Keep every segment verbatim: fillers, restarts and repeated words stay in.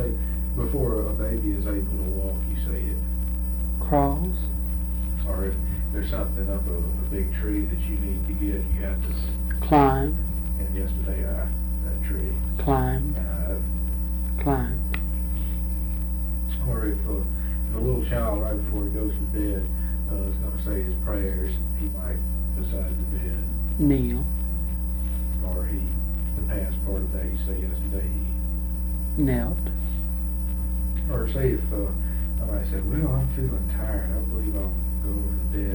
say, before a baby is able to walk, you say it. Crawls. Or if there's something up a, a big tree that you need to get, you have to climb. And yesterday I that tree. Climb. Uh, climb. Or if, uh, if a little child right before he goes to bed uh, is going to say his prayers, he might beside the bed. Kneel. Or he, the past part of that, you say yesterday he knelt. Or say if uh, somebody said, well, I'm feeling tired, I believe I'll go over to bed.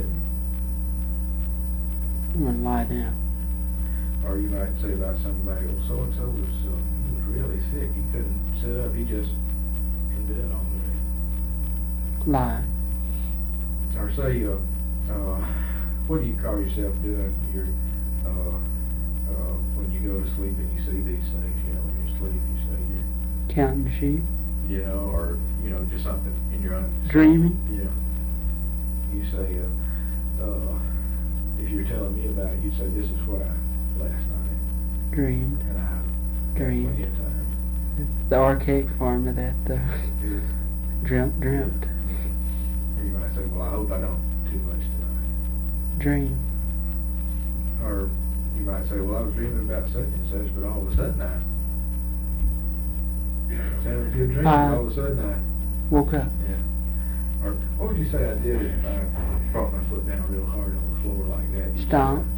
I'm going to lie down. Or you might say about somebody, well, so-and-so was, uh, he was really sick, he couldn't sit up, he just in bed all day. Lie. Or say, uh, uh, what do you call yourself doing your, uh, uh, when you go to sleep and you see these things, you know, when you're asleep, you say you're counting sheep. You know, or, you know, just something in your own... Dreaming? Yeah. You say, uh, uh, if you're telling me about it, you say, this is what I, last night. Dreamed. And I... Dreamed. Plenty of times. It's the archaic form of that, though. It's, dreamt, dreamt. Or you might say, well, I hope I don't too much tonight. Dream. Or you might say, well, I was dreaming about such and such, but all of a sudden I... I was having a good dream, I all of a sudden I... woke up. Yeah. Or what would you say I did if I brought my foot down real hard on the floor like that? Stomped.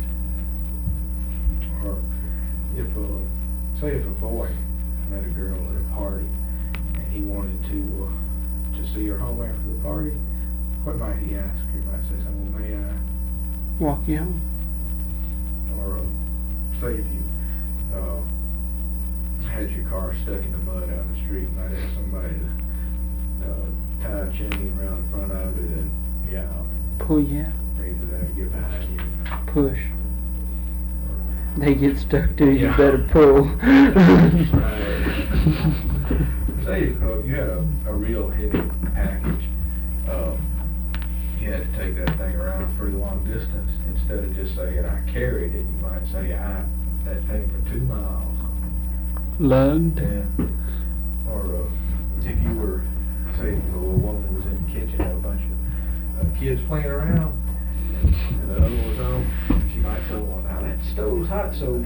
Or if, uh, say if a boy met a girl at a party and he wanted to uh, to see her home after the party, what might he ask her? He might say something, well, may I? Walk you home. Or uh, say if you uh, had your car stuck in the mud out in the street, you might ask somebody to uh, tie a chain around the front of it and, yeah, pull you out. Or either that or get behind you. Push. They get stuck to you, yeah. You better pull. Right. Say uh, you had a, a real heavy package, uh, you had to take that thing around a pretty long distance. Instead of just saying I carried it, you might say I that thing for two miles. Lugged. Yeah. Or uh, if you were, say, a little woman was in the kitchen, had a bunch of uh, kids playing around, and, and the other one was home, she might tell one, now that stove's hot, so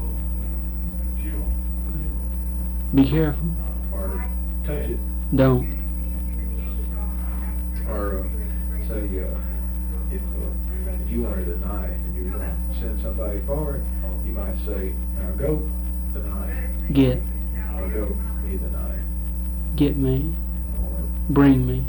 be careful. or touch it. Don't. Or uh, say uh, if uh, if you wanted a knife and you were going to send somebody for it, you might say, now go the knife. Get. Or go me the knife. Get me. Or bring me.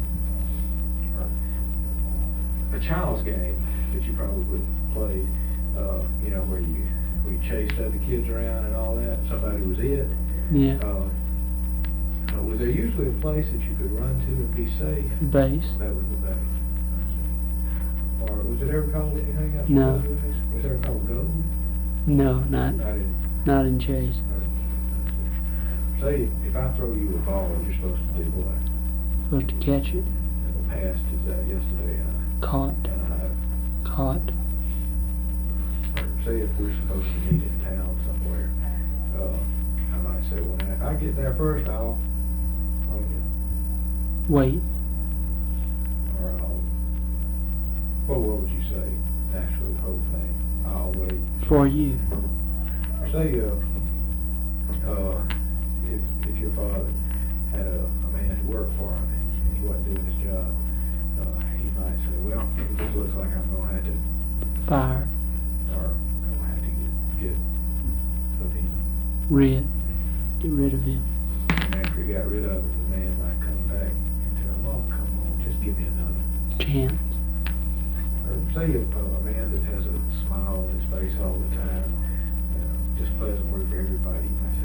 Or a child's game that you probably would play, uh, you know, where you where you chased other kids around and all that. Somebody was it. Yeah. Uh, uh, was there usually a place that you could run to and be safe? Base. That was the base. Or was it ever called anything else? No. Was it ever called gold? No, not Not in. not in chase. Say if I throw you a ball, you're supposed to do what? Supposed to catch it. In the past is that yesterday I Caught. and I Caught. or say if we're supposed to meet in town somewhere, uh, I might say, well, now if I get there first, I'll, I'll get, Wait. or I'll, well, what would you say? Actually, the whole thing. I'll wait. For you. Or say, uh, uh, if if your father had a, a man who worked for him and he wasn't doing his job, uh, he might say, well, it just looks like I'm going to have to Fire. or going to have to get, get of him. Rid. Get rid of him. And after he got rid of him, the man might come back and tell him, oh, come on, just give me another. Chance. Or say a, a man that has a smile on his face all the time, you know, just pleasant word for everybody, you might say,